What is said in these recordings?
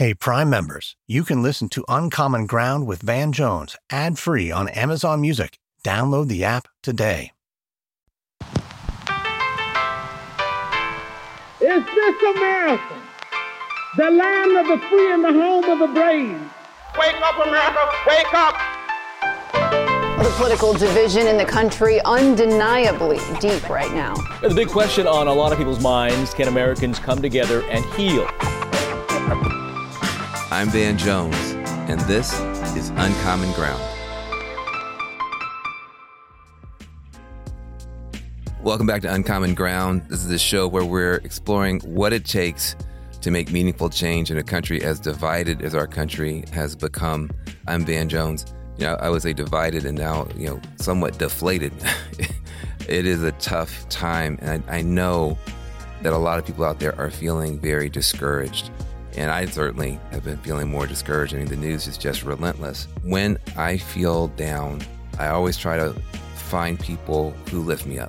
Hey, Prime members, you can listen to Uncommon Ground with Van Jones ad-free on Amazon Music. Download the app today. Is this America, the land of the free and the home of the brave? Wake up, America, wake up! The political division in the country undeniably deep right now. The big question on a lot of people's minds, can Americans come together and heal? I'm Van Jones, and this is Uncommon Ground. Welcome back to Uncommon Ground. This is a show where we're exploring what it takes to make meaningful change in a country as divided as our country has become. I'm Van Jones. I was a divided and now, somewhat deflated. It is a tough time, and I know that a lot of people out there are feeling very discouraged. And I certainly have been feeling more discouraged. I mean, the news is just relentless. When I feel down, I always try to find people who lift me up.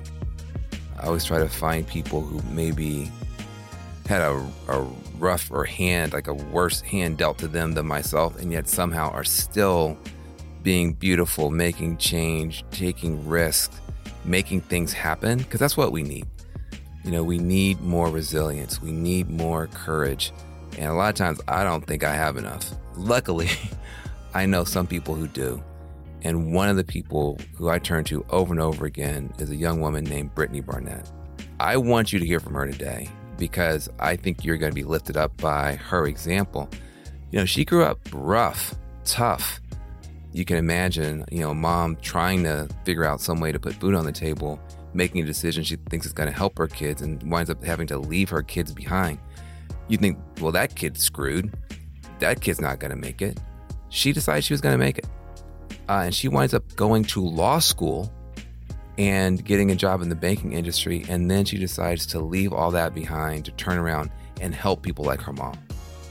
I always try to find people who maybe had a rougher hand, like a worse hand dealt to them than myself, and yet somehow are still being beautiful, making change, taking risks, making things happen, because that's what we need. We need more resilience. We need more courage. And a lot of times I don't think I have enough. Luckily, I know some people who do. And one of the people who I turn to over and over again is a young woman named Brittany Barnett. I want you to hear from her today because I think you're going to be lifted up by her example. She grew up rough, tough. You can imagine, mom trying to figure out some way to put food on the table, making a decision she thinks is going to help her kids and winds up having to leave her kids behind. You think, well, that kid's screwed. That kid's not going to make it. She decided she was going to make it. And she winds up going to law school and getting a job in the banking industry. And then she decides to leave all that behind to turn around and help people like her mom.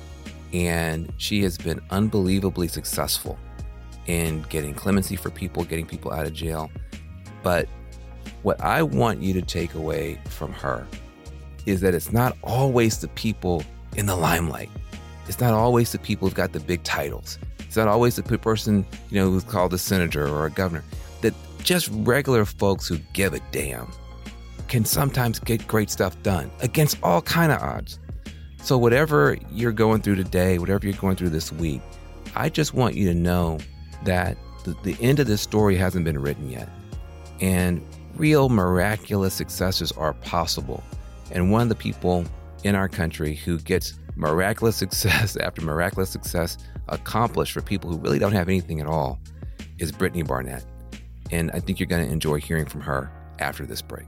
And she has been unbelievably successful in getting clemency for people, getting people out of jail. But what I want you to take away from her is that it's not always the people in the limelight. It's not always the people who've got the big titles. It's not always the person, who's called a senator or a governor. That just regular folks who give a damn can sometimes get great stuff done against all kind of odds. So whatever you're going through today, whatever you're going through this week, I just want you to know that the end of this story hasn't been written yet. And real miraculous successes are possible. And one of the people in our country who gets miraculous success after miraculous success accomplished for people who really don't have anything at all is Brittany Barnett. And I think you're going to enjoy hearing from her after this break.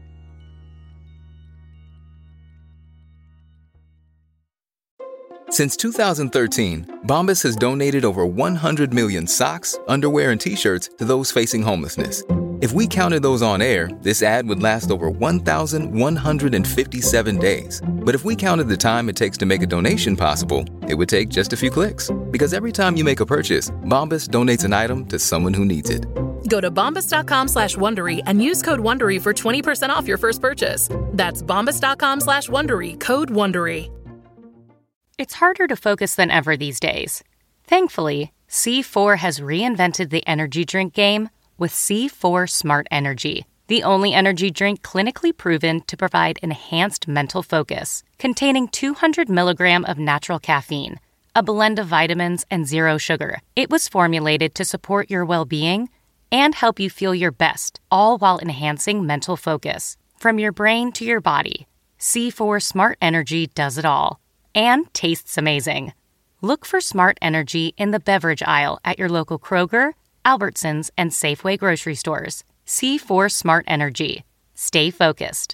Since 2013, Bombas has donated over 100 million socks, underwear, and T-shirts to those facing homelessness. If we counted those on air, this ad would last over 1,157 days. But if we counted the time it takes to make a donation possible, it would take just a few clicks. Because every time you make a purchase, Bombas donates an item to someone who needs it. Go to bombas.com/Wondery and use code Wondery for 20% off your first purchase. That's bombas.com/Wondery, code Wondery. It's harder to focus than ever these days. Thankfully, C4 has reinvented the energy drink game with C4 Smart Energy, the only energy drink clinically proven to provide enhanced mental focus, containing 200 milligrams of natural caffeine, a blend of vitamins, and zero sugar. It was formulated to support your well-being and help you feel your best, all while enhancing mental focus. From your brain to your body, C4 Smart Energy does it all. And tastes amazing. Look for Smart Energy in the beverage aisle at your local Kroger, Albertsons, and Safeway grocery stores. C4 Smart Energy. Stay focused.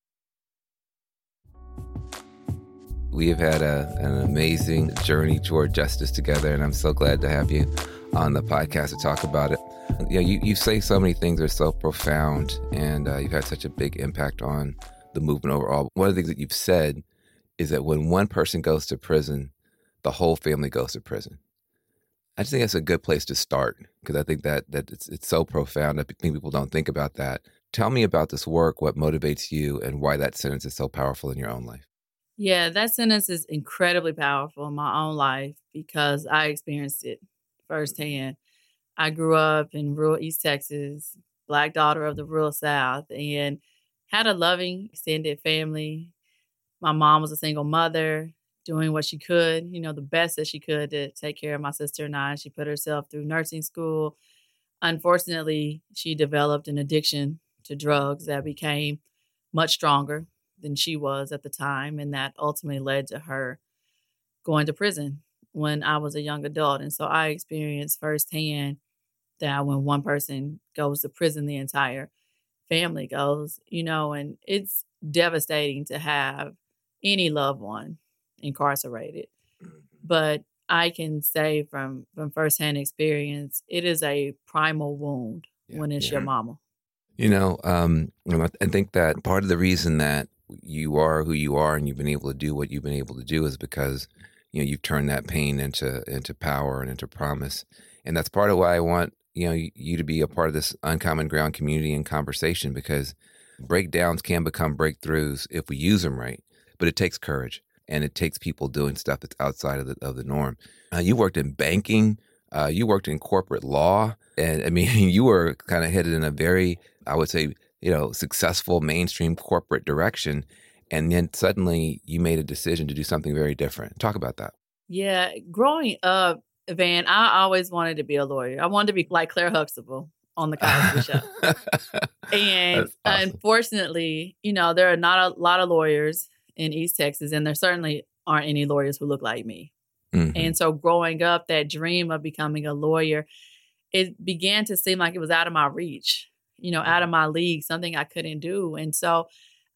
We have had an amazing journey toward justice together, and I'm so glad to have you on the podcast to talk about it. You say so many things that are so profound, and you've had such a big impact on the movement overall. One of the things that you've said is that when one person goes to prison, the whole family goes to prison. I just think that's a good place to start because I think that it's so profound. I think people don't think about that. Tell me about this work, what motivates you, and why that sentence is so powerful in your own life. Yeah, that sentence is incredibly powerful in my own life because I experienced it firsthand. I grew up in rural East Texas, Black daughter of the rural South, and had a loving extended family. My mom was a single mother doing what she could, the best that she could to take care of my sister and I. She put herself through nursing school. Unfortunately, she developed an addiction to drugs that became much stronger than she was at the time. And that ultimately led to her going to prison when I was a young adult. And so I experienced firsthand that when one person goes to prison, the entire family goes, and it's devastating to have any loved one incarcerated. But I can say from firsthand experience, it is a primal wound when it's your mama. I think that part of the reason that you are who you are and you've been able to do what you've been able to do is because, you've turned that pain into power and into promise. And that's part of why I want, you to be a part of this Uncommon Ground community and conversation, because breakdowns can become breakthroughs if we use them right. But it takes courage, and it takes people doing stuff that's outside of the norm. You worked in banking. You worked in corporate law. And I mean, you were kind of headed in a very, I would say, successful mainstream corporate direction. And then suddenly you made a decision to do something very different. Talk about that. Yeah. Growing up, Van, I always wanted to be a lawyer. I wanted to be like Claire Huxtable on the Cosby Show. And awesome. Unfortunately, there are not a lot of lawyers in East Texas, and there certainly aren't any lawyers who look like me. Mm-hmm. And so growing up, that dream of becoming a lawyer, it began to seem like it was out of my reach, out of my league, something I couldn't do. And so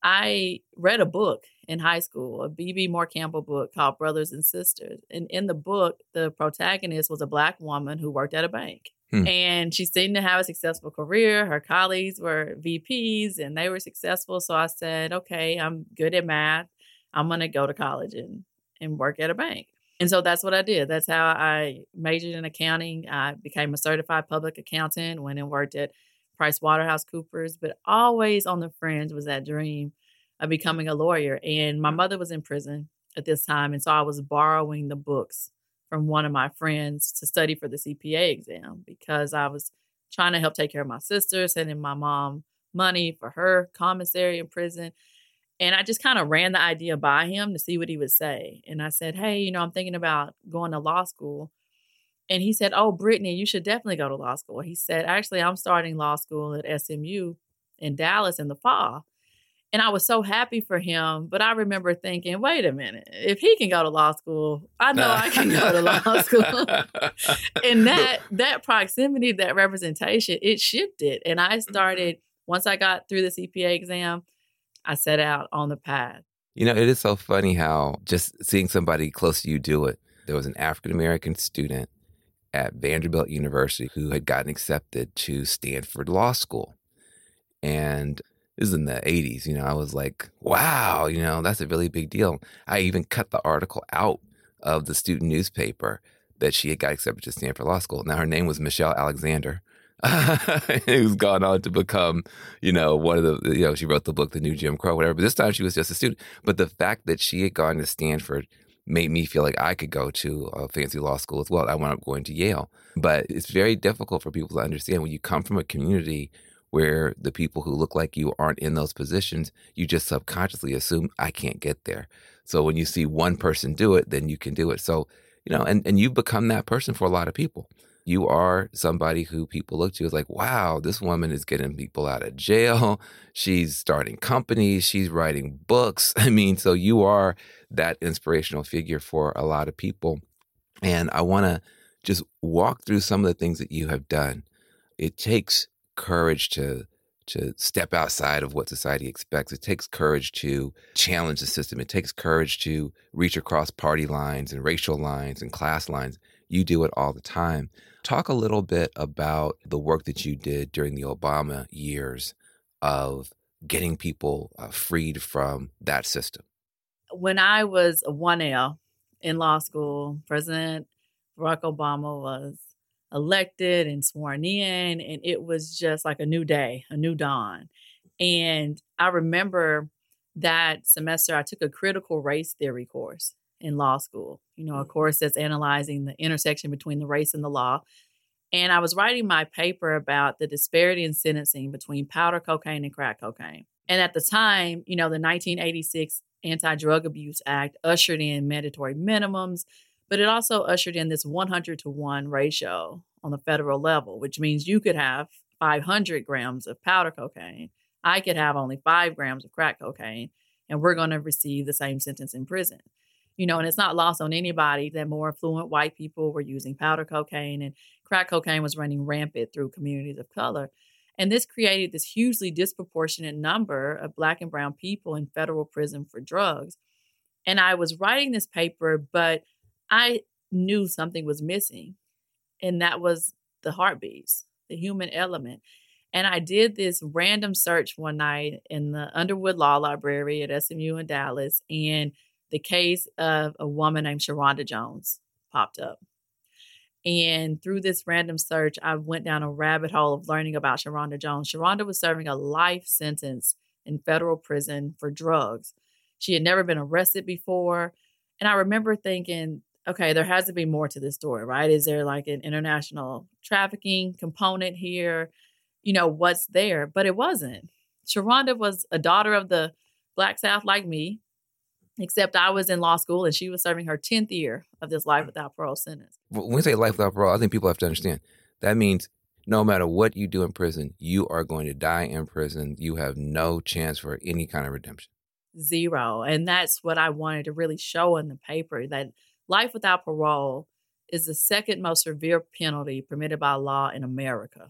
I read a book in high school, a B.B. Moore Campbell book called Brothers and Sisters. And in the book, the protagonist was a Black woman who worked at a bank. And she seemed to have a successful career. Her colleagues were VPs and they were successful. So I said, okay, I'm good at math. I'm going to go to college and work at a bank. And so that's what I did. That's how I majored in accounting. I became a certified public accountant, went and worked at PricewaterhouseCoopers, but always on the fringe was that dream of becoming a lawyer. And my mother was in prison at this time. And so I was borrowing the books from one of my friends to study for the CPA exam because I was trying to help take care of my sister, sending my mom money for her commissary in prison. And I just kind of ran the idea by him to see what he would say. And I said, hey, I'm thinking about going to law school. And he said, oh, Brittany, you should definitely go to law school. He said, actually, I'm starting law school at SMU in Dallas in the fall. And I was so happy for him. But I remember thinking, wait a minute, if he can go to law school, I know I can go to law school. And that proximity, that representation, it shifted. And I started, once I got through the CPA exam, I set out on the path. It is so funny how just seeing somebody close to you do it. There was an African-American student at Vanderbilt University who had gotten accepted to Stanford Law School. And this is in the 80s, I was like, wow, that's a really big deal. I even cut the article out of the student newspaper that she had got accepted to Stanford Law School. Now, her name was Michelle Alexander, who's gone on to become, one of the, she wrote the book, The New Jim Crow, whatever. But this time she was just a student. But the fact that she had gone to Stanford made me feel like I could go to a fancy law school as well. I wound up going to Yale. But it's very difficult for people to understand when you come from a community where the people who look like you aren't in those positions, you just subconsciously assume I can't get there. So when you see one person do it, then you can do it. So, and you've become that person for a lot of people. You are somebody who people look to as like, wow, this woman is getting people out of jail. She's starting companies. She's writing books. I mean, so you are that inspirational figure for a lot of people. And I want to just walk through some of the things that you have done. It takes courage to step outside of what society expects. It takes courage to challenge the system. It takes courage to reach across party lines and racial lines and class lines. You do it all the time. Talk a little bit about the work that you did during the Obama years of getting people freed from that system. When I was a 1L in law school, President Barack Obama was elected and sworn in, and it was just like a new day, a new dawn. And I remember that semester, I took a critical race theory course in law school, a course that's analyzing the intersection between the race and the law. And I was writing my paper about the disparity in sentencing between powder cocaine and crack cocaine. And at the time, the 1986 Anti-Drug Abuse Act ushered in mandatory minimums, but it also ushered in this 100-to-1 ratio on the federal level, which means you could have 500 grams of powder cocaine. I could have only 5 grams of crack cocaine, and we're going to receive the same sentence in prison. And it's not lost on anybody that more affluent white people were using powder cocaine and crack cocaine was running rampant through communities of color. And this created this hugely disproportionate number of Black and brown people in federal prison for drugs. And I was writing this paper, but I knew something was missing, and that was the heartbeats, the human element. And I did this random search one night in the Underwood Law Library at SMU in Dallas, and the case of a woman named Sharonda Jones popped up. And through this random search, I went down a rabbit hole of learning about Sharonda Jones. Sharonda was serving a life sentence in federal prison for drugs. She had never been arrested before. And I remember thinking, okay, there has to be more to this story, right? Is there like an international trafficking component here? What's there? But it wasn't. Sharonda was a daughter of the Black South like me, except I was in law school and she was serving her 10th year of this life without parole sentence. When we say life without parole, I think people have to understand that means no matter what you do in prison, you are going to die in prison. You have no chance for any kind of redemption. Zero. And that's what I wanted to really show in the paper, that life without parole is the second most severe penalty permitted by law in America.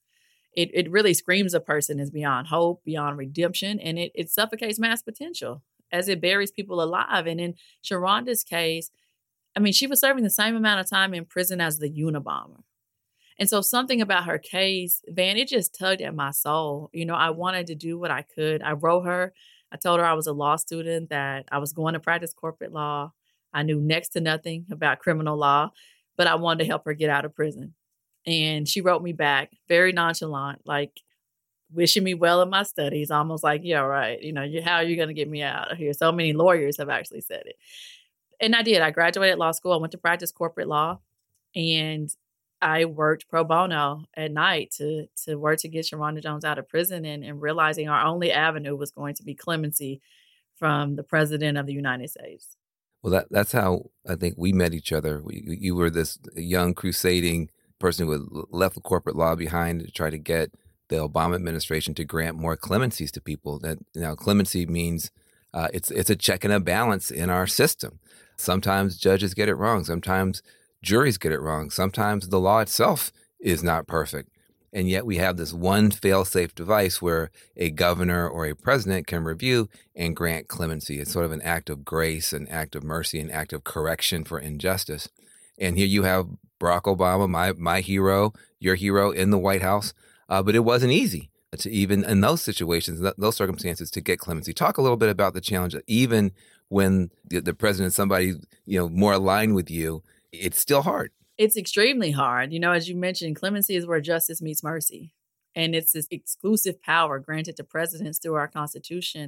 It really screams a person is beyond hope, beyond redemption, and it suffocates mass potential as it buries people alive. And in Sharonda's case, she was serving the same amount of time in prison as the Unabomber. And so something about her case, Van, it just tugged at my soul. I wanted to do what I could. I wrote her. I told her I was a law student, that I was going to practice corporate law. I knew next to nothing about criminal law, but I wanted to help her get out of prison. And she wrote me back, very nonchalant, like wishing me well in my studies, almost like, yeah, right. How are you going to get me out of here? So many lawyers have actually said it. And I did. I graduated law school. I went to practice corporate law, and I worked pro bono at night to work to get Sharonda Jones out of prison, and realizing our only avenue was going to be clemency from the President of the United States. Well, that's how I think we met each other. You were this young crusading person who had left the corporate law behind to try to get the Obama administration to grant more clemencies to people. That clemency means it's a check and a balance in our system. Sometimes judges get it wrong. Sometimes juries get it wrong. Sometimes the law itself is not perfect. And yet we have this one fail-safe device where a governor or a president can review and grant clemency. It's sort of an act of grace, an act of mercy, an act of correction for injustice. And here you have Barack Obama, my hero, your hero in the White House. But it wasn't easy to even in those situations, those circumstances, to get clemency. Talk a little bit about the challenge, even when the president is somebody, more aligned with you, it's still hard. It's extremely hard. As you mentioned, clemency is where justice meets mercy. And it's this exclusive power granted to presidents through our Constitution,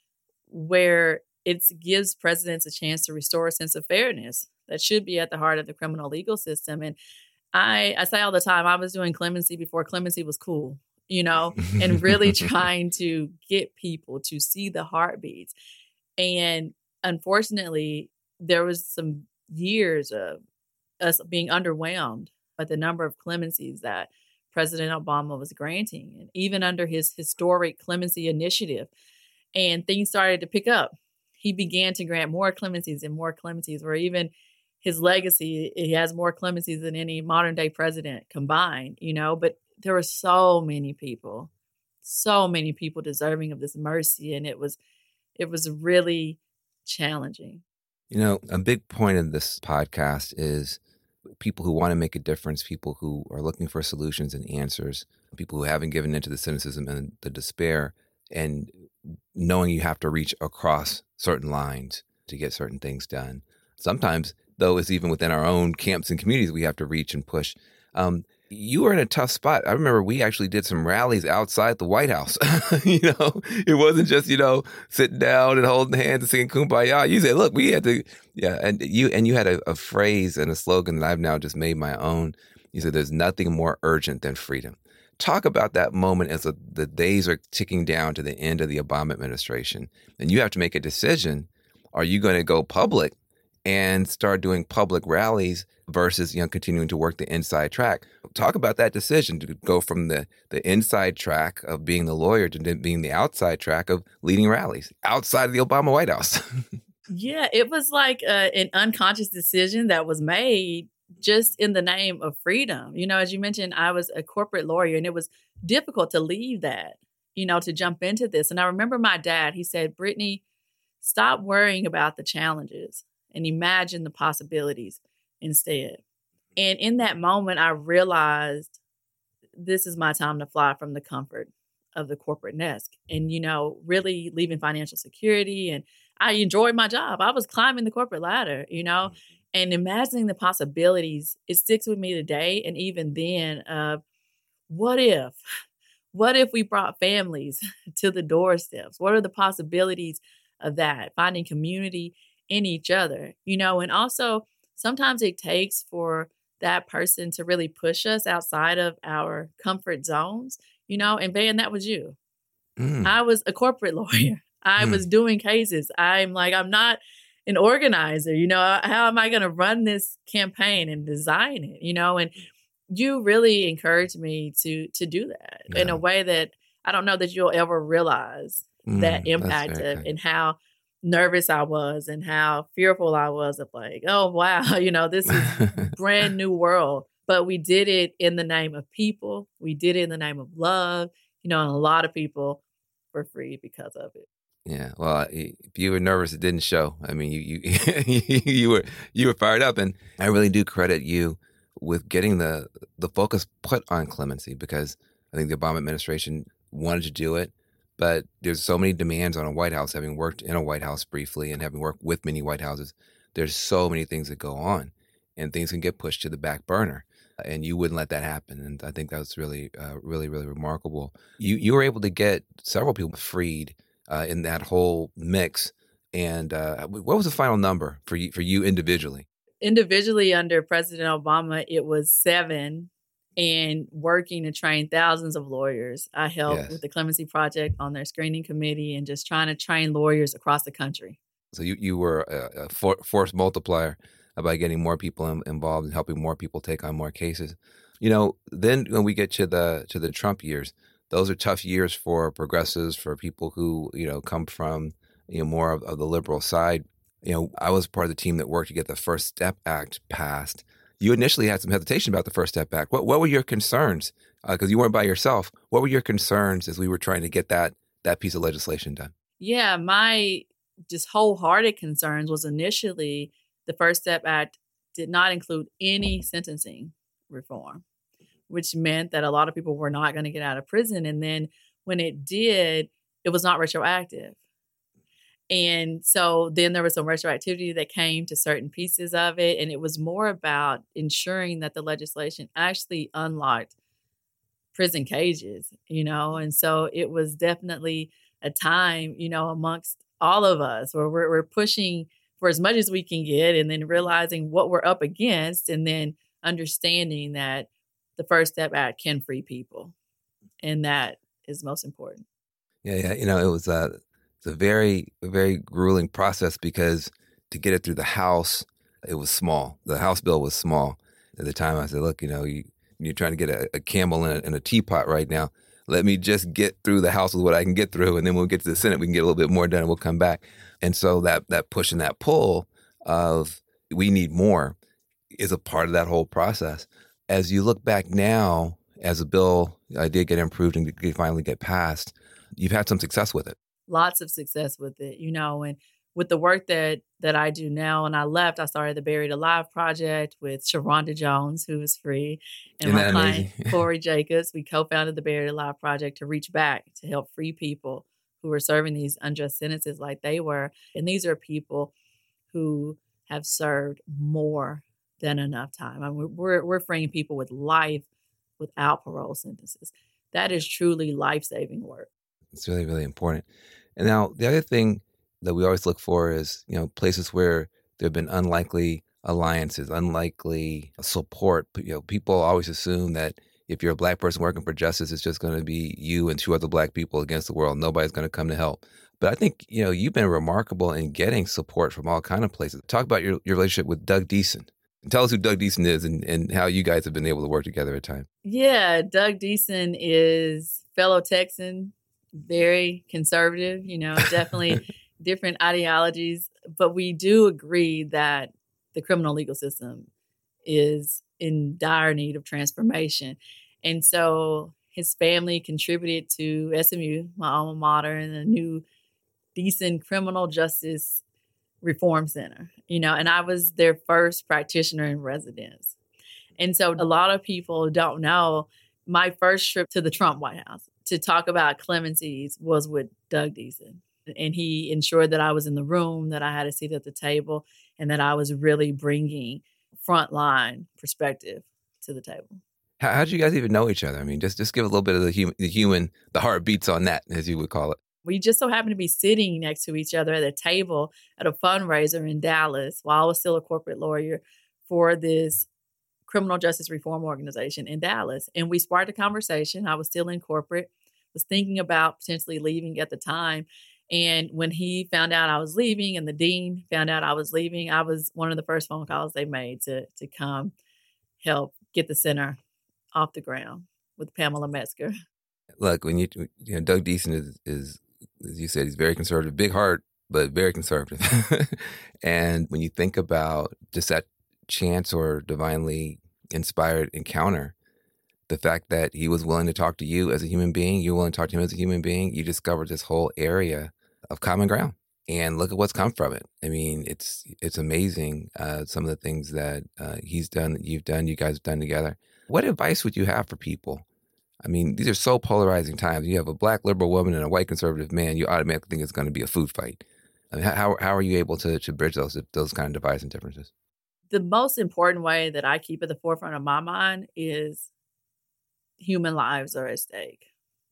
where it gives presidents a chance to restore a sense of fairness that should be at the heart of the criminal legal system. And I say all the time, I was doing clemency before clemency was cool, and really trying to get people to see the heartbeats. And unfortunately, there was some years of us being underwhelmed by the number of clemencies that President Obama was granting, and even under his historic clemency initiative. And things started to pick up. He began to grant more clemencies and more clemencies, where even his legacy, he has more clemencies than any modern day president combined, but there were so many people deserving of this mercy. And it was really challenging. A big point of this podcast is people who want to make a difference, people who are looking for solutions and answers, people who haven't given into the cynicism and the despair, and knowing you have to reach across certain lines to get certain things done. Sometimes, though, it's even within our own camps and communities we have to reach and push. you were in a tough spot. I remember we actually did some rallies outside the White House. It wasn't just, sitting down and holding hands and singing Kumbaya. You said, look, we had to, and you had a phrase and a slogan that I've now just made my own. You said, there's nothing more urgent than freedom. Talk about that moment as the days are ticking down to the end of the Obama administration. And you have to make a decision. Are you going to go public and start doing public rallies versus, continuing to work the inside track? Talk about that decision to go from the inside track of being the lawyer to being the outside track of leading rallies outside of the Obama White House. Yeah, it was like an unconscious decision that was made just in the name of freedom. As you mentioned, I was a corporate lawyer, and it was difficult to leave that, to jump into this. And I remember my dad, he said, Brittany, stop worrying about the challenges and imagine the possibilities instead. And in that moment, I realized this is my time to fly from the comfort of the corporate nest and, really leaving financial security. And I enjoyed my job. I was climbing the corporate ladder, and imagining the possibilities. It sticks with me today. And even then, what if we brought families to the doorsteps? What are the possibilities of that? Finding community in each other, and also sometimes it takes for that person to really push us outside of our comfort zones, and Van, that was you. I was a corporate lawyer. I was doing cases. I'm not an organizer, how am I going to run this campaign and design it, and you really encouraged me to do that in a way that I don't know that you'll ever realize that impact of, and how nervous I was and how fearful I was of oh, wow, this is brand new world. But we did it in the name of people. We did it in the name of love, and a lot of people were free because of it. Yeah. Well, if you were nervous, it didn't show. I mean, you were fired up, and I really do credit you with getting the focus put on clemency, because I think the Obama administration wanted to do it. But there's so many demands on a White House, having worked in a White House briefly and having worked with many White Houses. There's so many things that go on, and things can get pushed to the back burner. And you wouldn't let that happen. And I think that was really, really, really remarkable. You were able to get several people freed in that whole mix. And what was the final number for you individually? Individually, under President Obama, it was 7. And working to train thousands of lawyers. I helped with the Clemency Project on their screening committee and just trying to train lawyers across the country. So you were a force multiplier by getting more people involved and helping more people take on more cases. Then when we get to the Trump years, those are tough years for progressives, for people who, come from, more of the liberal side. I was part of the team that worked to get the First Step Act passed. You initially had some hesitation about the First Step Act. What were your concerns? Because you weren't by yourself. What were your concerns as we were trying to get that piece of legislation done? Yeah, my just wholehearted concerns was initially the First Step Act did not include any sentencing reform, which meant that a lot of people were not going to get out of prison. And then when it did, it was not retroactive. And so then there was some retroactivity that came to certain pieces of it. And it was more about ensuring that the legislation actually unlocked prison cages, and so it was definitely a time, amongst all of us where we're pushing for as much as we can get and then realizing what we're up against and then understanding that the First Step Act can free people. And that is most important. Yeah. It was it's a very, very grueling process because to get it through the House, it was small. The House bill was small. At the time, I said, look, you're trying to get a camel in a teapot right now. Let me just get through the House with what I can get through, and then we'll get to the Senate. We can get a little bit more done, and we'll come back. And so that push and that pull of we need more is a part of that whole process. As you look back now, as a bill did get improved and finally get passed, you've had some success with it. Lots of success with it, and with the work that I do now. And I started the Buried Alive Project with Sharonda Jones, who is free, and my client, Corey Jacobs. We co-founded the Buried Alive Project to reach back to help free people who were serving these unjust sentences like they were. And these are people who have served more than enough time. I mean, we're freeing people with life without parole sentences. That is truly life-saving work. It's really, really important. And now the other thing that we always look for is, places where there have been unlikely alliances, unlikely support. People always assume that if you're a Black person working for justice, it's just going to be you and 2 other Black people against the world. Nobody's going to come to help. But I think, you've been remarkable in getting support from all kinds of places. Talk about your relationship with Doug Deason. And tell us who Doug Deason is and how you guys have been able to work together at times. Yeah, Doug Deason is fellow Texan, very conservative, definitely different ideologies. But we do agree that the criminal legal system is in dire need of transformation. And so his family contributed to SMU, my alma mater, and the new Deason Criminal Justice Reform Center, and I was their first practitioner in residence. And so a lot of people don't know my first trip to the Trump White House to talk about clemencies was with Doug Deason. And he ensured that I was in the room, that I had a seat at the table, and that I was really bringing frontline perspective to the table. How did you guys even know each other? I mean, just give a little bit of the heartbeats on that, as you would call it. We just so happened to be sitting next to each other at a table at a fundraiser in Dallas while I was still a corporate lawyer for this criminal justice reform organization in Dallas. And we sparked a conversation. I was still in corporate, was thinking about potentially leaving at the time. And when he found out I was leaving and the dean found out I was leaving, I was one of the first phone calls they made to come help get the center off the ground with Pamela Metzger. Look, when Doug Deason is, as you said, he's very conservative, big heart, but very conservative. And when you think about just that chance or divinely inspired encounter, the fact that he was willing to talk to you as a human being, you were willing to talk to him as a human being, you discovered this whole area of common ground. And look at what's come from it. I mean, it's amazing, some of the things that he's done, that you've done, you guys have done together. What advice would you have for people? I mean, these are so polarizing times. You have a Black liberal woman and a white conservative man, you automatically think it's going to be a food fight. I mean, how are you able to bridge those kind of divides and differences? The most important way that I keep at the forefront of my mind is human lives are at stake.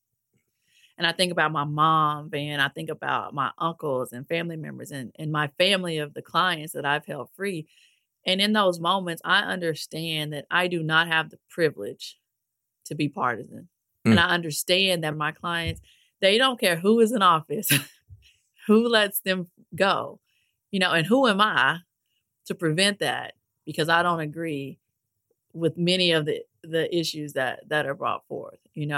And I think about my mom, Van. I think about my uncles and family members and my family of the clients that I've held free. And in those moments, I understand that I do not have the privilege to be partisan. And I understand that my clients, they don't care who is in office, who lets them go, and who am I to prevent that? Because I don't agree with many of the issues that are brought forth.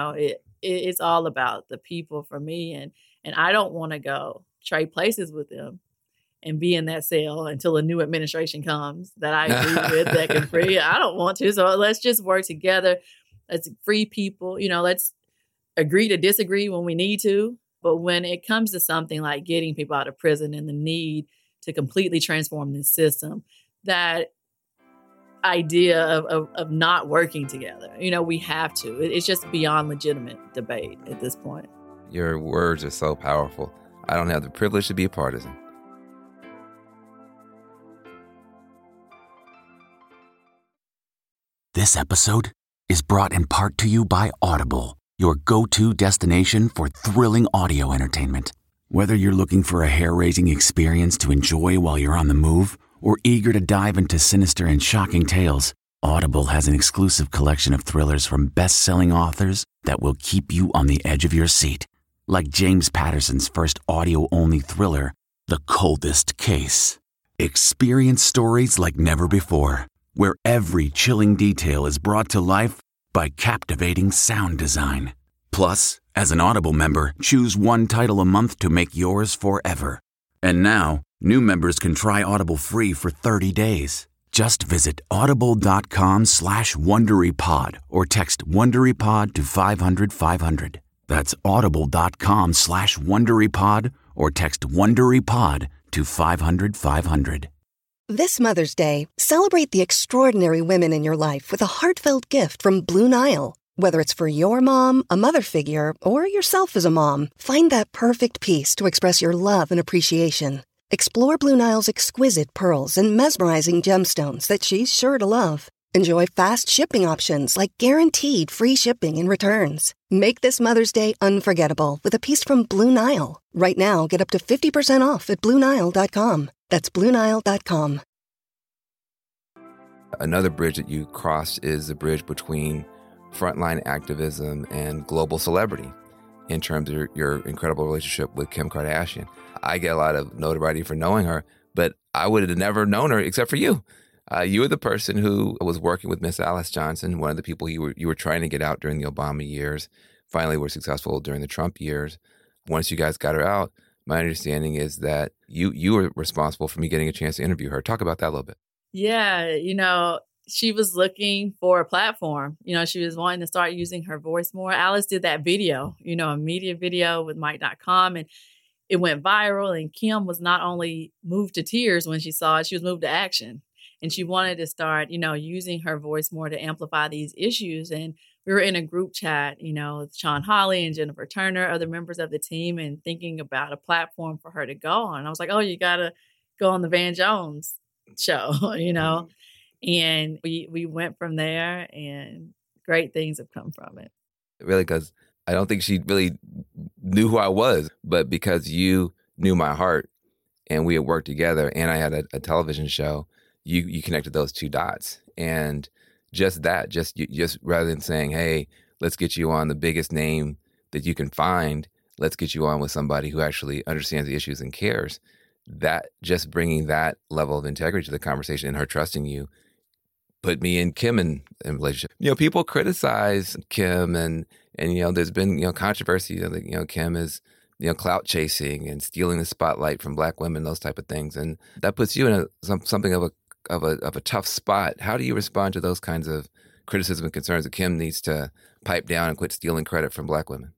It's all about the people for me. And I don't want to go trade places with them and be in that cell until a new administration comes that I agree with that can free. I don't want to. So let's just work together. Let's free people. Let's agree to disagree when we need to. But when it comes to something like getting people out of prison and the need to completely transform this system, that idea of not working together, we have to. It's just beyond legitimate debate at this point. Your words are so powerful. I don't have the privilege to be a partisan. This episode is brought in part to you by Audible, your go-to destination for thrilling audio entertainment. Whether you're looking for a hair-raising experience to enjoy while you're on the move or eager to dive into sinister and shocking tales, Audible has an exclusive collection of thrillers from best-selling authors that will keep you on the edge of your seat. Like James Patterson's first audio-only thriller, The Coldest Case. Experience stories like never before, where every chilling detail is brought to life by captivating sound design. Plus, as an Audible member, choose one title a month to make yours forever. And now, new members can try Audible free for 30 days. Just visit audible.com/WonderyPod or text WonderyPod to 500-500. That's audible.com/WonderyPod or text WonderyPod to 500-500. This Mother's Day, celebrate the extraordinary women in your life with a heartfelt gift from Blue Nile. Whether it's for your mom, a mother figure, or yourself as a mom, find that perfect piece to express your love and appreciation. Explore Blue Nile's exquisite pearls and mesmerizing gemstones that she's sure to love. Enjoy fast shipping options like guaranteed free shipping and returns. Make this Mother's Day unforgettable with a piece from Blue Nile. Right now, get up to 50% off at BlueNile.com. That's BlueNile.com. Another bridge that you crossed is the bridge between frontline activism and global celebrity in terms of your incredible relationship with Kim Kardashian. I get a lot of notoriety for knowing her, but I would have never known her except for you. You were the person who was working with Miss Alice Johnson, one of the people you were trying to get out during the Obama years. Finally were successful during the Trump years. Once you guys got her out, my understanding is that you were responsible for me getting a chance to interview her. Talk about that a little bit. Yeah, she was looking for a platform. She was wanting to start using her voice more. Alice did that video, a media video with Mike.com, and it went viral. And Kim was not only moved to tears when she saw it, she was moved to action. And she wanted to start, using her voice more to amplify these issues. And we were in a group chat, with Sean Hawley and Jennifer Turner, other members of the team, and thinking about a platform for her to go on. I was like, oh, you got to go on the Van Jones show, And we went from there, and great things have come from it. Really, because I don't think she really knew who I was, but because you knew my heart and we had worked together and I had a television show, you connected those two dots. And just rather than saying, hey, let's get you on the biggest name that you can find, let's get you on with somebody who actually understands the issues and cares. That just bringing that level of integrity to the conversation and her trusting you put me and Kim in relationship. People criticize Kim and there's been, controversy that, Kim is, clout chasing and stealing the spotlight from Black women, those type of things. And that puts you in something of a tough spot. How do you respond to those kinds of criticism and concerns that Kim needs to pipe down and quit stealing credit from Black women?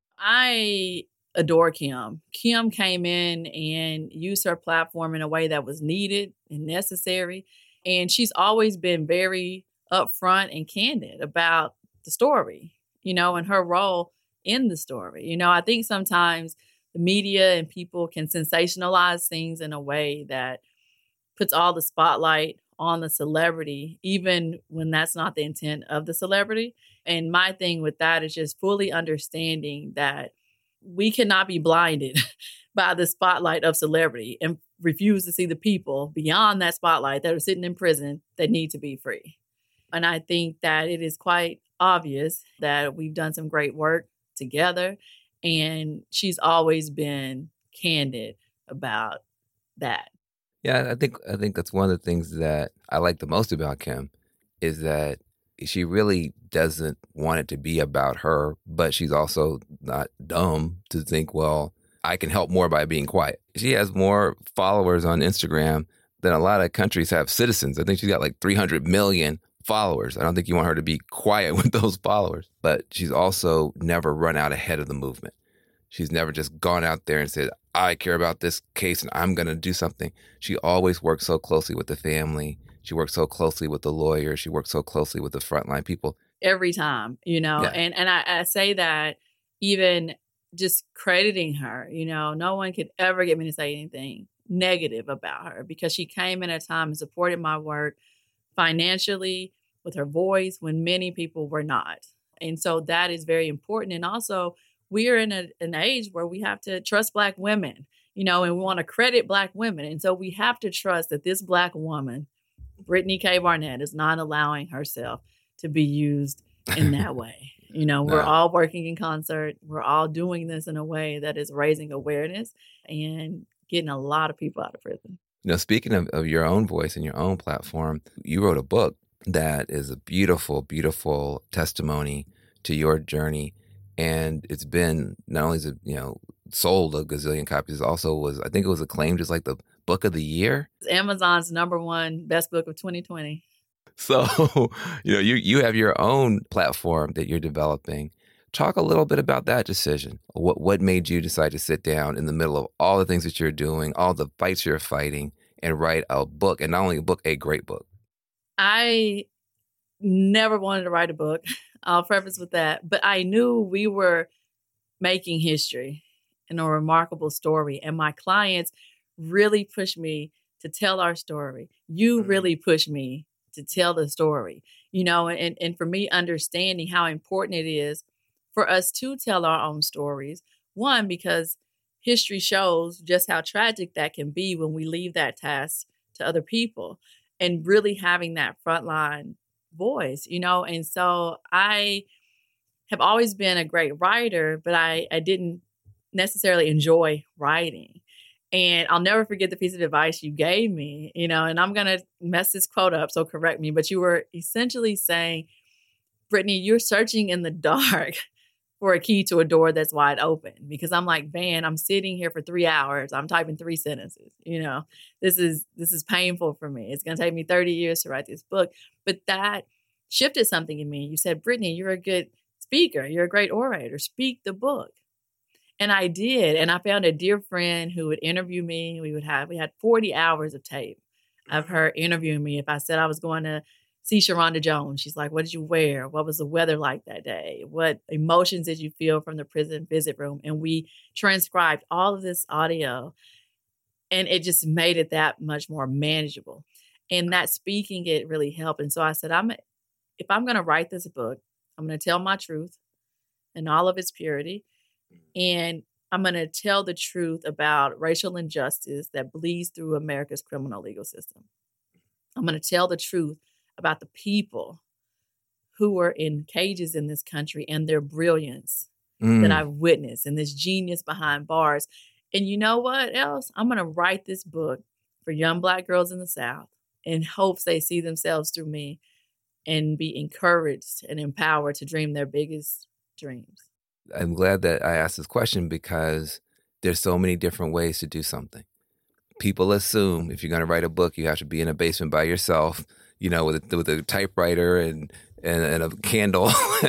I adore Kim. Kim came in and used her platform in a way that was needed and necessary. And she's always been very upfront and candid about the story, and her role in the story. I think sometimes the media and people can sensationalize things in a way that puts all the spotlight on the celebrity, even when that's not the intent of the celebrity. And my thing with that is just fully understanding that we cannot be blinded by the spotlight of celebrity and refuse to see the people beyond that spotlight that are sitting in prison that need to be free. And I think that it is quite obvious that we've done some great work together, and she's always been candid about that. Yeah, I think that's one of the things that I like the most about Kim is that she really doesn't want it to be about her, but she's also not dumb to think, well, I can help more by being quiet. She has more followers on Instagram than a lot of countries have citizens. I think she's got like 300 million followers. I don't think you want her to be quiet with those followers, but she's also never run out ahead of the movement. She's never just gone out there and said, I care about this case and I'm going to do something. She always works so closely with the family. She works so closely with the lawyers. She works so closely with the frontline people. Every time, Yeah. And I say that even just crediting her, no one could ever get me to say anything negative about her because she came in a time and supported my work financially with her voice when many people were not. And so that is very important. And also, we are in an age where we have to trust Black women, and we want to credit Black women. And so we have to trust that this Black woman, Brittany K. Barnett, is not allowing herself to be used in that way. We're all working in concert. We're all doing this in a way that is raising awareness and getting a lot of people out of prison. Speaking of your own voice and your own platform, you wrote a book that is a beautiful, beautiful testimony to your journey. And it's been not only is it, sold a gazillion copies, also I think it was acclaimed as like the book of the year. It's Amazon's #1 best book of 2020. So, you have your own platform that you're developing. Talk a little bit about that decision. What made you decide to sit down in the middle of all the things that you're doing, all the fights you're fighting, and write a book, and not only a book, a great book? I never wanted to write a book. I'll preface with that. But I knew we were making history and a remarkable story. And my clients really pushed me to tell our story. You really pushed me to tell the story, and for me, understanding how important it is for us to tell our own stories. One, because history shows just how tragic that can be when we leave that task to other people, and really having that frontline voice, and so I have always been a great writer, but I didn't necessarily enjoy writing. And I'll never forget the piece of advice you gave me, and I'm going to mess this quote up, so correct me, but you were essentially saying, Brittany, you're searching in the dark for a key to a door that's wide open. Because I'm like, Van, I'm sitting here for 3 hours. I'm typing 3 sentences. This is painful for me. It's going to take me 30 years to write this book. But that shifted something in me. You said, Brittany, you're a good speaker. You're a great orator. Speak the book. And I did. And I found a dear friend who would interview me. We had 40 hours of tape of her interviewing me. If I said I was going to see Sharonda Jones, she's like, what did you wear? What was the weather like that day? What emotions did you feel from the prison visit room? And we transcribed all of this audio, and it just made it that much more manageable. And that speaking, it really helped. And so I said, if I'm going to write this book, I'm going to tell my truth in all of its purity. And I'm going to tell the truth about racial injustice that bleeds through America's criminal legal system. I'm going to tell the truth about the people who are in cages in this country and their brilliance that I've witnessed and this genius behind bars. And you know what else? I'm going to write this book for young Black girls in the South in hopes they see themselves through me and be encouraged and empowered to dream their biggest dreams. I'm glad that I asked this question because there's so many different ways to do something. People assume if you're going to write a book, you have to be in a basement by yourself, with a typewriter and a candle,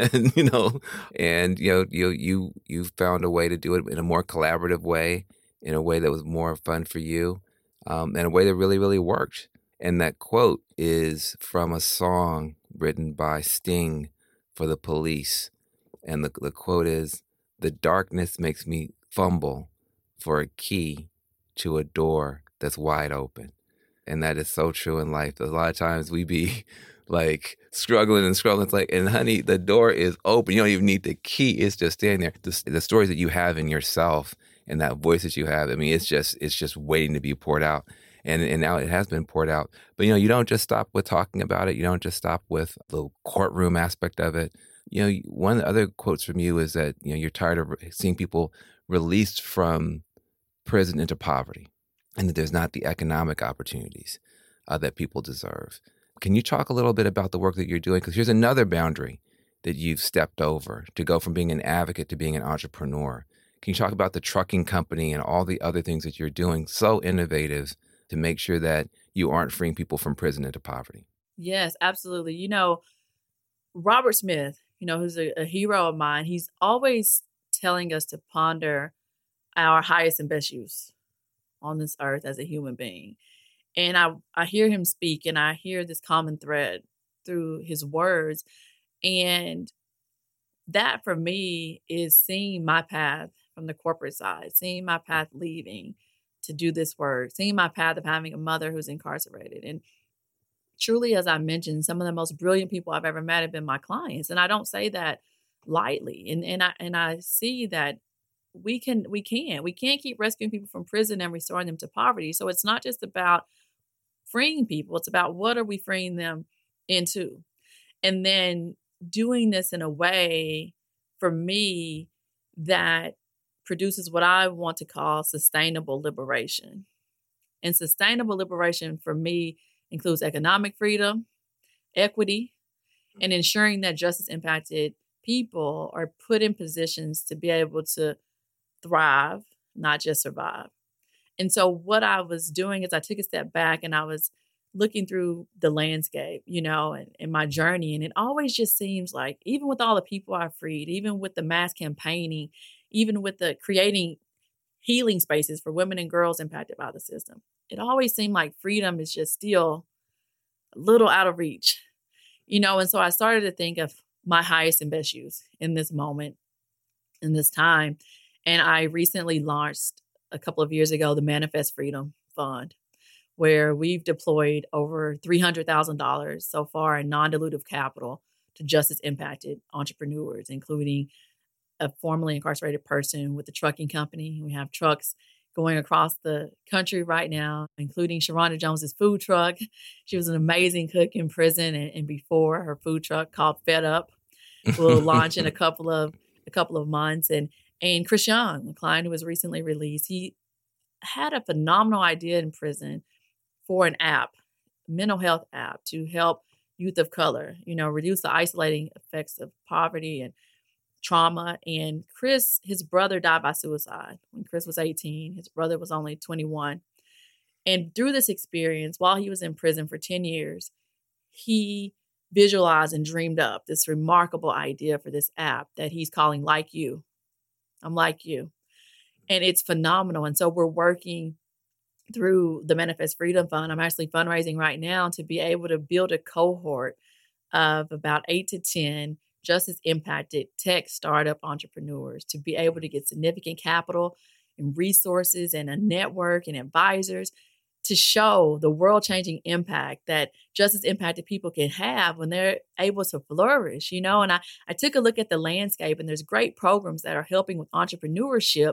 and you found a way to do it in a more collaborative way, in a way that was more fun for you, and a way that really, really worked. And that quote is from a song written by Sting for the Police. And the quote is, "The darkness makes me fumble for a key to a door that's wide open." And that is so true in life. A lot of times we be like struggling. It's like, and honey, the door is open. You don't even need the key. It's just standing there. The stories that you have in yourself and that voice that you have, I mean, it's just waiting to be poured out. And now it has been poured out. But, you don't just stop with talking about it. You don't just stop with the courtroom aspect of it. One of the other quotes from you is that, you're tired of seeing people released from prison into poverty and that there's not the economic opportunities that people deserve. Can you talk a little bit about the work that you're doing? Because here's another boundary that you've stepped over to go from being an advocate to being an entrepreneur. Can you talk about the trucking company and all the other things that you're doing so innovative to make sure that you aren't freeing people from prison into poverty? Yes, absolutely. Robert Smith, who's a hero of mine, he's always telling us to ponder our highest and best use on this earth as a human being. And I hear him speak, and I hear this common thread through his words. And that for me is seeing my path from the corporate side, seeing my path leaving to do this work, seeing my path of having a mother who's incarcerated. And truly, as I mentioned, some of the most brilliant people I've ever met have been my clients. And I don't say that lightly. And I see that we can't keep rescuing people from prison and restoring them to poverty. So it's not just about freeing people. It's about what are we freeing them into? And then doing this in a way, for me, that produces what I want to call sustainable liberation. And sustainable liberation for me includes economic freedom, equity, and ensuring that justice impacted people are put in positions to be able to thrive, not just survive. And so what I was doing is I took a step back and I was looking through the landscape, and my journey. And it always just seems like, even with all the people I freed, even with the mass campaigning, even with the creating healing spaces for women and girls impacted by the system, it always seemed like freedom is just still a little out of reach, And so I started to think of my highest and best use in this moment, in this time. And I recently launched a couple of years ago, the Manifest Freedom Fund, where we've deployed over $300,000 so far in non-dilutive capital to justice-impacted entrepreneurs, including a formerly incarcerated person with a trucking company. We have trucks going across the country right now, including Sharonda Jones's food truck. She was an amazing cook in prison, and before, her food truck called Fed Up will launch in a couple of months. And Chris Young, a client who was recently released, he had a phenomenal idea in prison for an app, mental health app, to help youth of color, reduce the isolating effects of poverty and trauma. And Chris, his brother died by suicide when Chris was 18. His brother was only 21. And through this experience, while he was in prison for 10 years, he visualized and dreamed up this remarkable idea for this app that he's calling Like You. I'm like you. And it's phenomenal. And so we're working through the Manifest Freedom Fund. I'm actually fundraising right now to be able to build a cohort of about 8 to 10 justice-impacted tech startup entrepreneurs to be able to get significant capital and resources and a network and advisors to show the world-changing impact that justice-impacted people can have when they're able to flourish, And I took a look at the landscape, and there's great programs that are helping with entrepreneurship,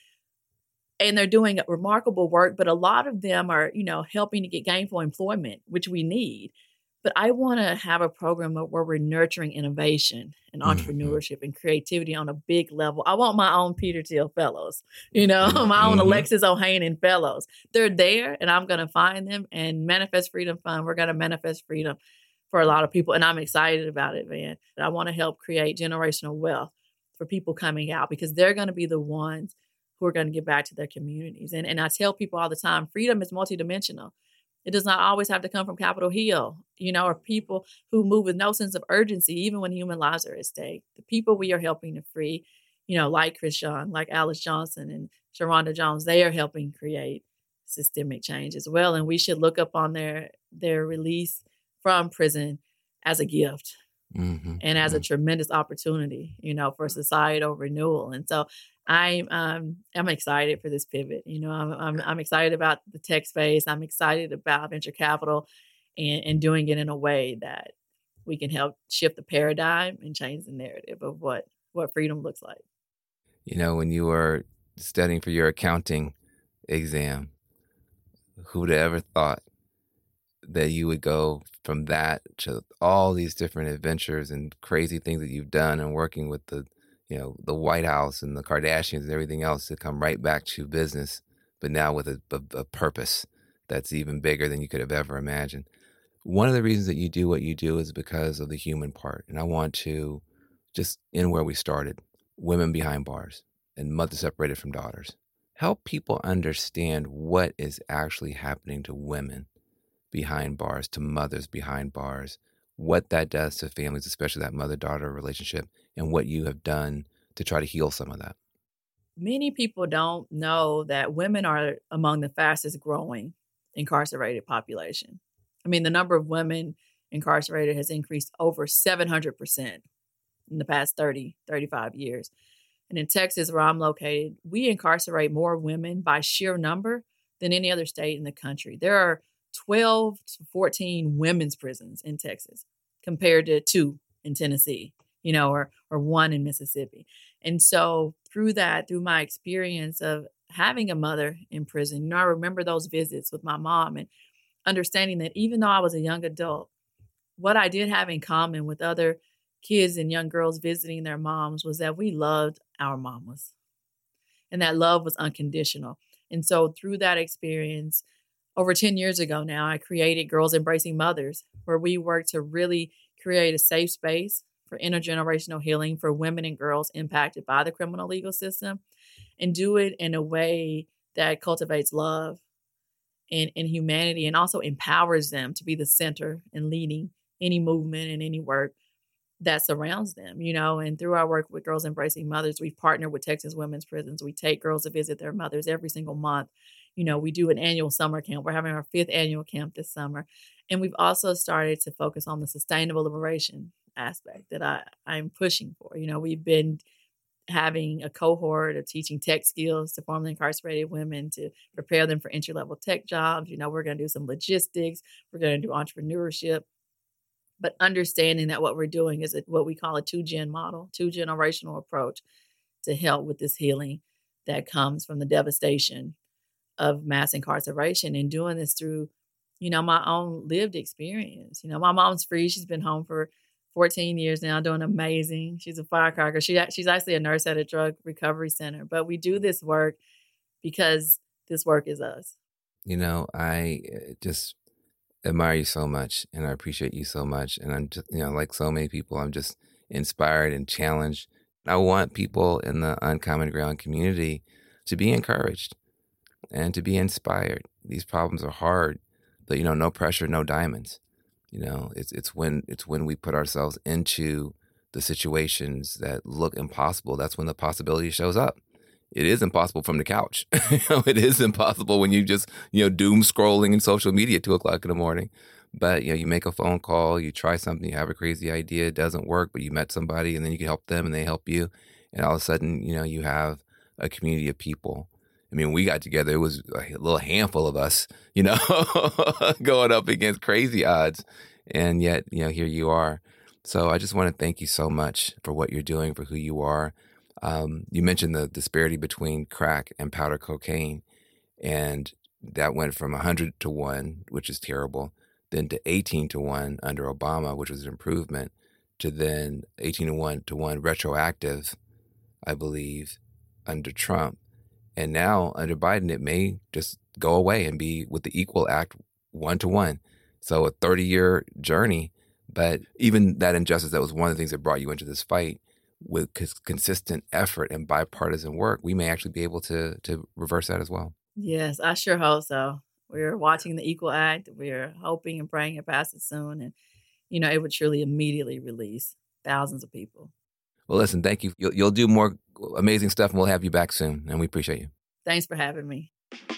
and they're doing remarkable work, but a lot of them are, helping to get gainful employment, which we need. But I want to have a program where we're nurturing innovation and entrepreneurship and creativity on a big level. I want my own Peter Thiel Fellows, my own Alexis Ohanian Fellows. They're there, and I'm going to find them. And Manifest Freedom Fund, we're going to manifest freedom for a lot of people. And I'm excited about it, man. I want to help create generational wealth for people coming out, because they're going to be the ones who are going to give back to their communities. And I tell people all the time, freedom is multidimensional. It does not always have to come from Capitol Hill, or people who move with no sense of urgency, even when human lives are at stake. The people we are helping to free, like Chris Young, like Alice Johnson and Sharonda Jones, they are helping create systemic change as well. And we should look up on their release from prison as a gift and as a tremendous opportunity, for societal renewal. And so I'm excited for this pivot. I'm excited about the tech space. I'm excited about venture capital and doing it in a way that we can help shift the paradigm and change the narrative of what freedom looks like. When you were studying for your accounting exam, who would have ever thought that you would go from that to all these different adventures and crazy things that you've done and working with the White House and the Kardashians and everything else, to come right back to business, but now with a purpose that's even bigger than you could have ever imagined. One of the reasons that you do what you do is because of the human part. And I want to just end where we started, women behind bars and mothers separated from daughters. Help people understand what is actually happening to women behind bars, to mothers behind bars, what that does to families, especially that mother-daughter relationship, and what you have done to try to heal some of that. Many people don't know that women are among the fastest growing incarcerated population. I mean, the number of women incarcerated has increased over 700% in the past 35 years. And in Texas, where I'm located, we incarcerate more women by sheer number than any other state in the country. There are 12 to 14 women's prisons in Texas compared to 2 in Tennessee, or 1 in Mississippi. And so through my experience of having a mother in prison, I remember those visits with my mom and understanding that even though I was a young adult, what I did have in common with other kids and young girls visiting their moms was that we loved our mamas, and that love was unconditional. And so through that experience, over 10 years ago now, I created Girls Embracing Mothers, where we work to really create a safe space for intergenerational healing for women and girls impacted by the criminal legal system, and do it in a way that cultivates love and humanity, and also empowers them to be the center and leading any movement and any work that surrounds them, and through our work with Girls Embracing Mothers, we've partnered with Texas Women's Prisons. We take girls to visit their mothers every single month. We do an annual summer camp. We're having our 5th annual camp this summer. And we've also started to focus on the sustainable liberation aspect that I'm pushing for. We've been having a cohort of teaching tech skills to formerly incarcerated women to prepare them for entry-level tech jobs. We're going to do some logistics. We're going to do entrepreneurship. But understanding that what we're doing is what we call a 2-gen model, 2-generational approach to help with this healing that comes from the devastation of mass incarceration, and doing this through, my own lived experience. My mom's free. She's been home for 14 years now, doing amazing. She's a firecracker. She's actually a nurse at a drug recovery center. But we do this work because this work is us. I just admire you so much, and I appreciate you so much. And I'm just, like so many people, I'm just inspired and challenged. I want people in the Uncommon Ground community to be encouraged and to be inspired. These problems are hard, but no pressure, no diamonds. It's when we put ourselves into the situations that look impossible. That's when the possibility shows up. It is impossible from the couch. It is impossible when you just, doom scrolling in social media at 2:00 in the morning. But, you make a phone call, you try something, you have a crazy idea, it doesn't work, but you met somebody and then you can help them and they help you. And all of a sudden, you have a community of people. I mean, when we got together, it was a little handful of us, going up against crazy odds. And yet, here you are. So I just want to thank you so much for what you're doing, for who you are. You mentioned the disparity between crack and powder cocaine, and that went from 100 to 1, which is terrible, then to 18 to 1 under Obama, which was an improvement, to then 18 to 1 retroactive, I believe, under Trump. And now under Biden, it may just go away and be with the Equal Act 1 to 1. So a 30-year journey. But even that injustice, that was one of the things that brought you into this fight. With consistent effort and bipartisan work, we may actually be able to reverse that as well. Yes, I sure hope so. We're watching the Equal Act. We're hoping and praying it passes soon. And, it would truly immediately release thousands of people. Well, listen, thank you. You'll do more amazing stuff, and we'll have you back soon. And we appreciate you. Thanks for having me.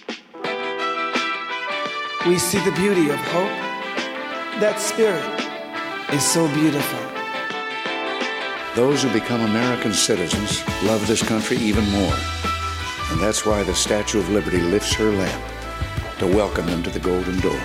We see the beauty of hope. That spirit is so beautiful. Those who become American citizens love this country even more. And that's why the Statue of Liberty lifts her lamp to welcome them to the Golden Door.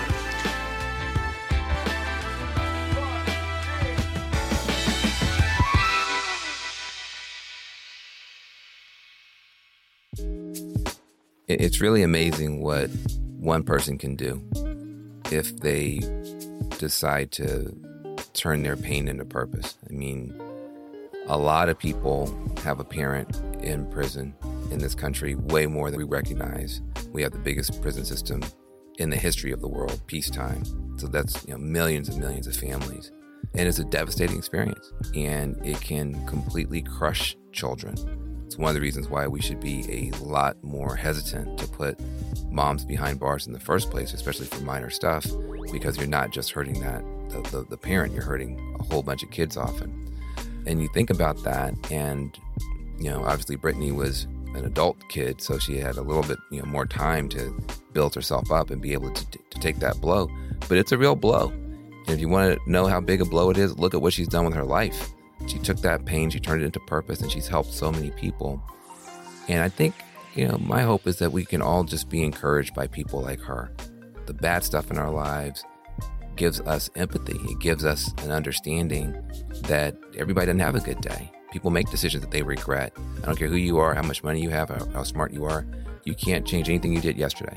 It's really amazing what one person can do if they decide to turn their pain into purpose. I mean, a lot of people have a parent in prison in this country, way more than we recognize. We have the biggest prison system in the history of the world, peacetime. So that's millions and millions of families. And it's a devastating experience, and it can completely crush children. It's one of the reasons why we should be a lot more hesitant to put moms behind bars in the first place, especially for minor stuff, because you're not just hurting the parent, you're hurting a whole bunch of kids often. And you think about that, and obviously Brittany was an adult kid, so she had a little bit more time to build herself up and be able to take that blow. But it's a real blow. And if you want to know how big a blow it is, look at what she's done with her life. She took that pain, she turned it into purpose, and she's helped so many people. And I think, my hope is that we can all just be encouraged by people like her. The bad stuff in our lives gives us empathy. It gives us an understanding that everybody doesn't have a good day. People make decisions that they regret. I don't care who you are, how much money you have, how smart you are. You can't change anything you did yesterday.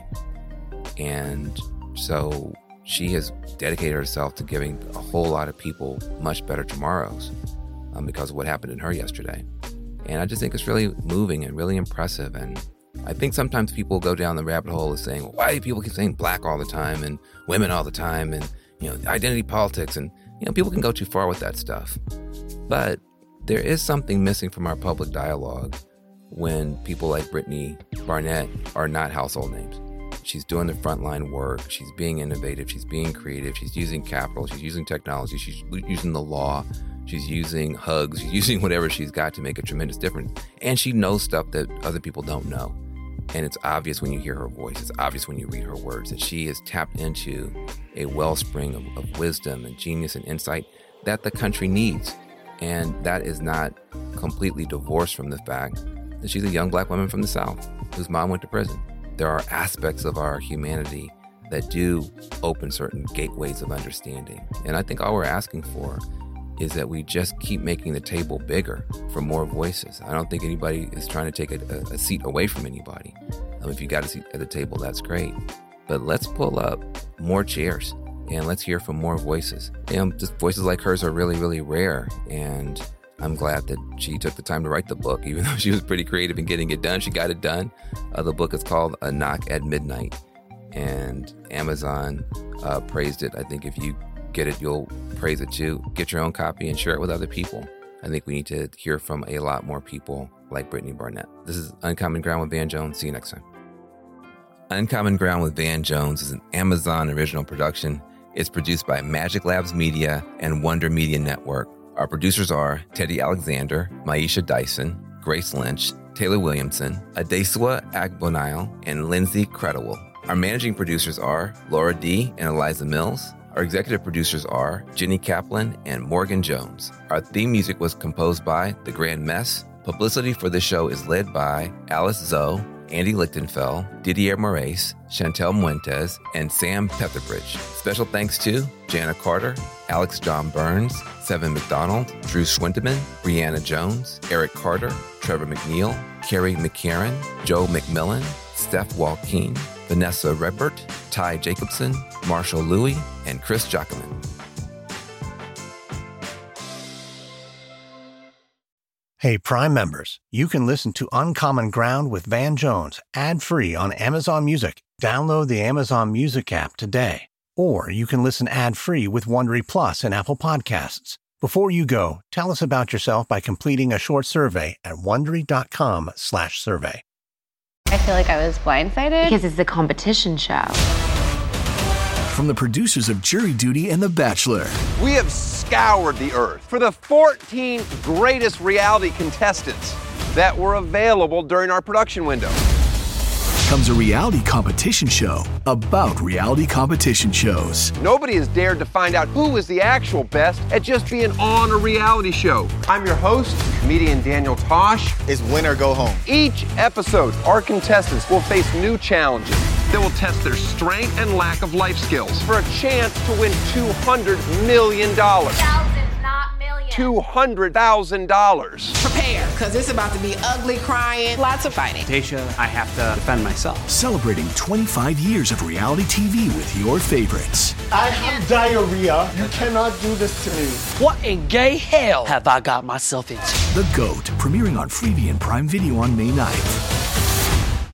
And so she has dedicated herself to giving a whole lot of people much better tomorrows because of what happened in her yesterday. And I just think it's really moving and really impressive. And I think sometimes people go down the rabbit hole of saying, well, why do people keep saying black all the time and women all the time and, identity politics? And, people can go too far with that stuff. But there is something missing from our public dialogue when people like Brittany Barnett are not household names. She's doing the frontline work. She's being innovative. She's being creative. She's using capital. She's using technology. She's using the law. She's using hugs. She's using whatever she's got to make a tremendous difference. And she knows stuff that other people don't know. And it's obvious when you hear her voice. It's obvious when you read her words that she has tapped into a wellspring of wisdom and genius and insight that the country needs. And that is not completely divorced from the fact that she's a young black woman from the South whose mom went to prison. There are aspects of our humanity that do open certain gateways of understanding. And I think all we're asking for is that we just keep making the table bigger for more voices. I don't think anybody is trying to take a seat away from anybody. If you got a seat at the table, that's great. But let's pull up more chairs and let's hear from more voices. And just voices like hers are really, really rare. And I'm glad that she took the time to write the book, even though she was pretty creative in getting it done. She got it done. The book is called A Knock at Midnight, and Amazon praised it. I think if you get it, you'll praise it too. Get your own copy and share it with other people. I think we need to hear from a lot more people like Brittany Barnett. This is Uncommon Ground with Van Jones. See you next time. Uncommon Ground with Van Jones is an Amazon original production. It's produced by Magic Labs Media and Wonder Media Network. Our producers are Teddy Alexander, Maisha Dyson, Grace Lynch, Taylor Williamson, Adesua Agbonile, and Lindsay Credowell. Our managing producers are Laura D. and Eliza Mills. Our executive producers are Jenny Kaplan and Morgan Jones. Our theme music was composed by The Grand Mess. Publicity for this show is led by Alice Zoe, Andy Lichtenfeld, Didier Moraes, Chantel Muentes, and Sam Petherbridge. Special thanks to Jana Carter, Alex John Burns, Seven McDonald, Drew Schwindeman, Brianna Jones, Eric Carter, Trevor McNeil, Carrie McCarran, Joe McMillan, Steph Walkeen, Vanessa Redbert, Ty Jacobson, Marshall Louie, and Chris Jockerman. Hey, Prime members, you can listen to Uncommon Ground with Van Jones ad-free on Amazon Music. Download the Amazon Music app today. Or you can listen ad-free with Wondery Plus and Apple Podcasts. Before you go, tell us about yourself by completing a short survey at Wondery.com/survey. I feel like I was blindsided because it's a competition show. From the producers of Jury Duty and The Bachelor. We have scoured the earth for the 14 greatest reality contestants that were available during our production window. Comes a reality competition show about reality competition shows. Nobody has dared to find out who is the actual best at just being on a reality show. I'm your host, comedian Daniel Tosh. It's win or go home. Each episode, our contestants will face new challenges that will test their strength and lack of life skills for a chance to win $200 million. Thousands, not millions. $200,000. Prepare, because it's about to be ugly, crying, lots of fighting. Tasha, I have to defend myself. Celebrating 25 years of reality TV with your favorites. I have diarrhea. You cannot do this to me. What in gay hell have I got myself into? The GOAT, premiering on Freevee and Prime Video on May 9th.